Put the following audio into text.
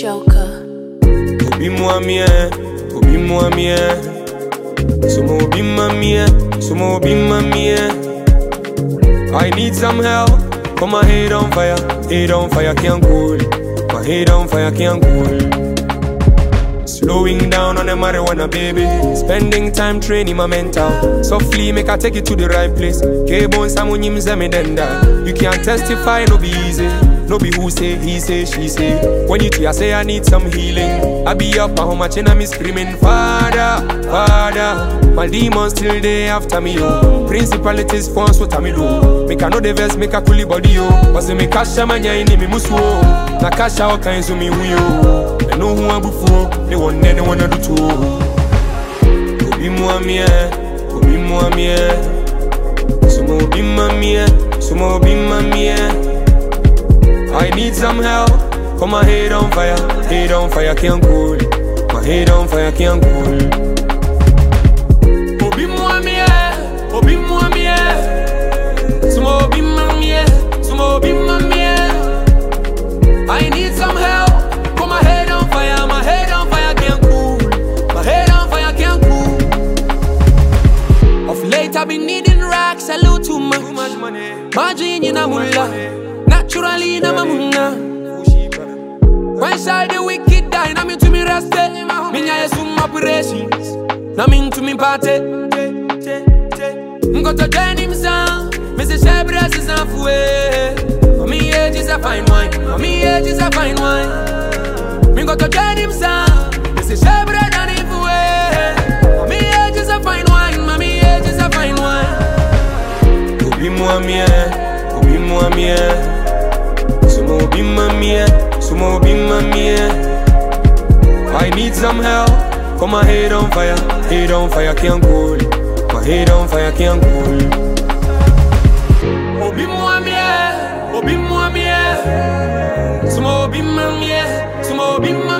Joker. Obi mwamie, obi mwamie. Sumo obi mamie, sumo obi mamie. I need some help. Put my head on fire, can't cool. My head on fire, can't cool. Slowing down on the marijuana, baby. Spending time training my mental. Softly make I take you to the right place. K-Bones, I'm on you can't testify, no be easy. No be who say, he say, she say. When you hear I say I need some healing, I be up at home watching and me screaming, Father, Father. My demons still they after me, yo. Principalities forms what I do. Make I know the verse, make a coolie body, yo. Was me kasha manya in me musu. Na kasha all kinds of me yo. I know who I'm before. They want anyone to do too. Obi mwamie, obi mwamie. Sumo obi mamie, sumo obi mamie. I need some help. Put my head on fire, can't cool. My head on fire, can't cool. Obi mwamie, obi mwamie. Sumo obi mamie, sumo obi mamie. I need some help. Put my head on fire, can't cool. My head on fire, can't cool. Of late I've been needing racks, a little too much money. Margin in a mullah. Naturally, na mamuna. When shall the wicked die? Na me to me respect. Me nya some operations. Na me to me party. Go to join him son. Me say Shebras is a fue. For me age is a fine wine. For me age is a fine wine. Me go to join him son. Me say Shebras and him fue. For me age is a fine wine. For me age is a fine wine. Obi mwamie, obi mwamie. Sumo obi mamie, sumo obi mamie. I need some help. Put my head on fire, can't cool. My head on fire, can't cool. Obi mwamie, sumo obi mamie, sumo obi mamie.